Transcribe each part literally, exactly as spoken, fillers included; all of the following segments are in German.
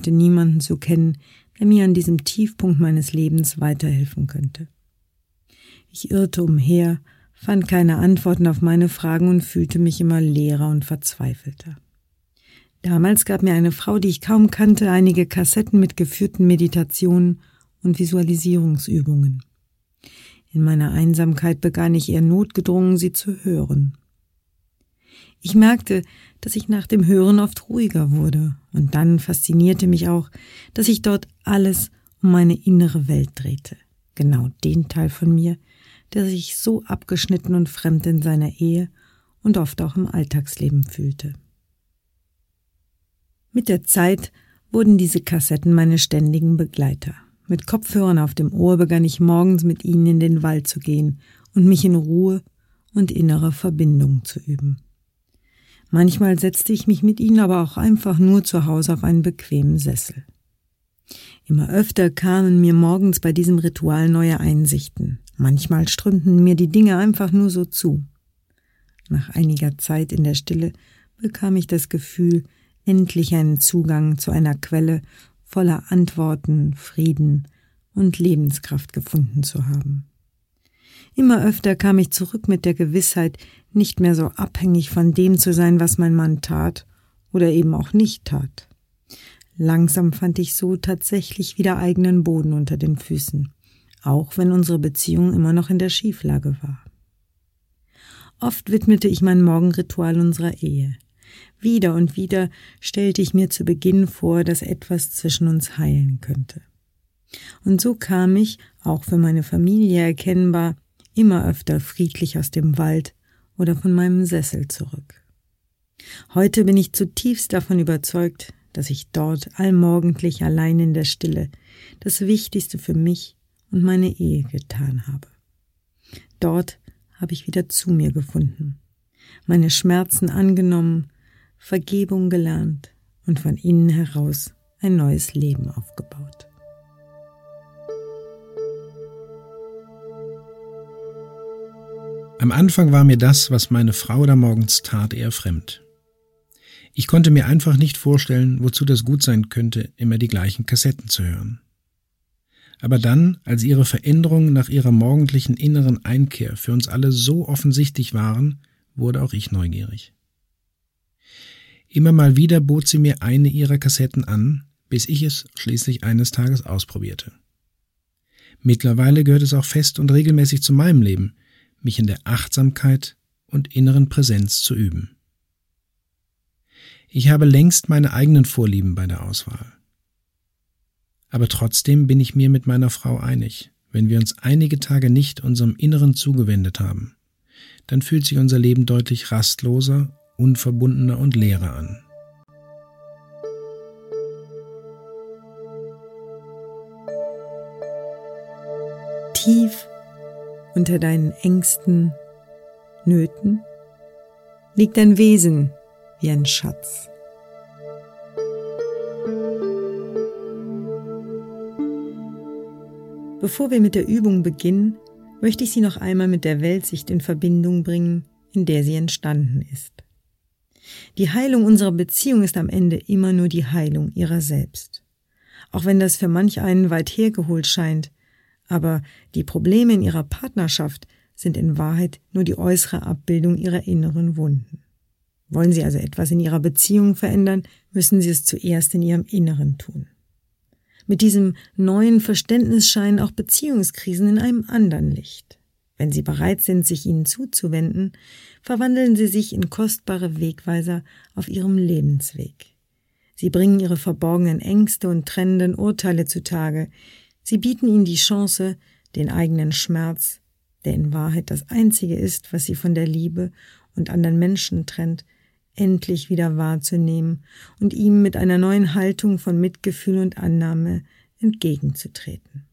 niemanden zu kennen, der mir an diesem Tiefpunkt meines Lebens weiterhelfen könnte. Ich irrte umher, fand keine Antworten auf meine Fragen und fühlte mich immer leerer und verzweifelter. Damals gab mir eine Frau, die ich kaum kannte, einige Kassetten mit geführten Meditationen und Visualisierungsübungen. In meiner Einsamkeit begann ich eher notgedrungen, sie zu hören. Ich merkte, dass ich nach dem Hören oft ruhiger wurde, und dann faszinierte mich auch, dass sich dort alles um meine innere Welt drehte, genau den Teil von mir, der sich so abgeschnitten und fremd in seiner Ehe und oft auch im Alltagsleben fühlte. Mit der Zeit wurden diese Kassetten meine ständigen Begleiter. Mit Kopfhörern auf dem Ohr begann ich morgens mit ihnen in den Wald zu gehen und mich in Ruhe und innerer Verbindung zu üben. Manchmal setzte ich mich mit ihnen aber auch einfach nur zu Hause auf einen bequemen Sessel. Immer öfter kamen mir morgens bei diesem Ritual neue Einsichten. Manchmal strömten mir die Dinge einfach nur so zu. Nach einiger Zeit in der Stille bekam ich das Gefühl, endlich einen Zugang zu einer Quelle voller Antworten, Frieden und Lebenskraft gefunden zu haben. Immer öfter kam ich zurück mit der Gewissheit, nicht mehr so abhängig von dem zu sein, was mein Mann tat oder eben auch nicht tat. Langsam fand ich so tatsächlich wieder eigenen Boden unter den Füßen, auch wenn unsere Beziehung immer noch in der Schieflage war. Oft widmete ich mein Morgenritual unserer Ehe. Wieder und wieder stellte ich mir zu Beginn vor, dass etwas zwischen uns heilen könnte. Und so kam ich, auch für meine Familie erkennbar, immer öfter friedlich aus dem Wald oder von meinem Sessel zurück. Heute bin ich zutiefst davon überzeugt, dass ich dort allmorgendlich allein in der Stille das Wichtigste für mich und meine Ehe getan habe. Dort habe ich wieder zu mir gefunden, meine Schmerzen angenommen, Vergebung gelernt und von innen heraus ein neues Leben aufgebaut. Am Anfang war mir das, was meine Frau da morgens tat, eher fremd. Ich konnte mir einfach nicht vorstellen, wozu das gut sein könnte, immer die gleichen Kassetten zu hören. Aber dann, als ihre Veränderungen nach ihrer morgendlichen inneren Einkehr für uns alle so offensichtlich waren, wurde auch ich neugierig. Immer mal wieder bot sie mir eine ihrer Kassetten an, bis ich es schließlich eines Tages ausprobierte. Mittlerweile gehört es auch fest und regelmäßig zu meinem Leben, mich in der Achtsamkeit und inneren Präsenz zu üben. Ich habe längst meine eigenen Vorlieben bei der Auswahl. Aber trotzdem bin ich mir mit meiner Frau einig, wenn wir uns einige Tage nicht unserem Inneren zugewendet haben, dann fühlt sich unser Leben deutlich rastloser, unverbundener und leerer an. Tief unter deinen Ängsten, Nöten liegt ein Wesen wie ein Schatz. Bevor wir mit der Übung beginnen, möchte ich Sie noch einmal mit der Weltsicht in Verbindung bringen, in der sie entstanden ist. Die Heilung unserer Beziehung ist am Ende immer nur die Heilung ihrer selbst. Auch wenn das für manch einen weit hergeholt scheint, aber die Probleme in ihrer Partnerschaft sind in Wahrheit nur die äußere Abbildung ihrer inneren Wunden. Wollen Sie also etwas in Ihrer Beziehung verändern, müssen Sie es zuerst in Ihrem Inneren tun. Mit diesem neuen Verständnis scheinen auch Beziehungskrisen in einem anderen Licht. Wenn Sie bereit sind, sich ihnen zuzuwenden, verwandeln Sie sich in kostbare Wegweiser auf Ihrem Lebensweg. Sie bringen Ihre verborgenen Ängste und trennenden Urteile zutage. Sie bieten Ihnen die Chance, den eigenen Schmerz, der in Wahrheit das Einzige ist, was Sie von der Liebe und anderen Menschen trennt, endlich wieder wahrzunehmen und ihm mit einer neuen Haltung von Mitgefühl und Annahme entgegenzutreten.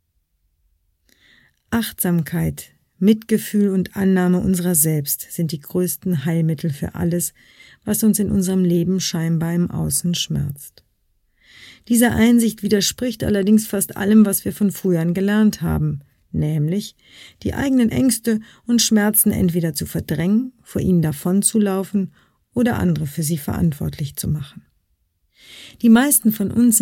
Achtsamkeit, Mitgefühl und Annahme unserer selbst sind die größten Heilmittel für alles, was uns in unserem Leben scheinbar im Außen schmerzt. Diese Einsicht widerspricht allerdings fast allem, was wir von früheren gelernt haben, nämlich die eigenen Ängste und Schmerzen entweder zu verdrängen, vor ihnen davonzulaufen oder andere für sie verantwortlich zu machen. Die meisten von uns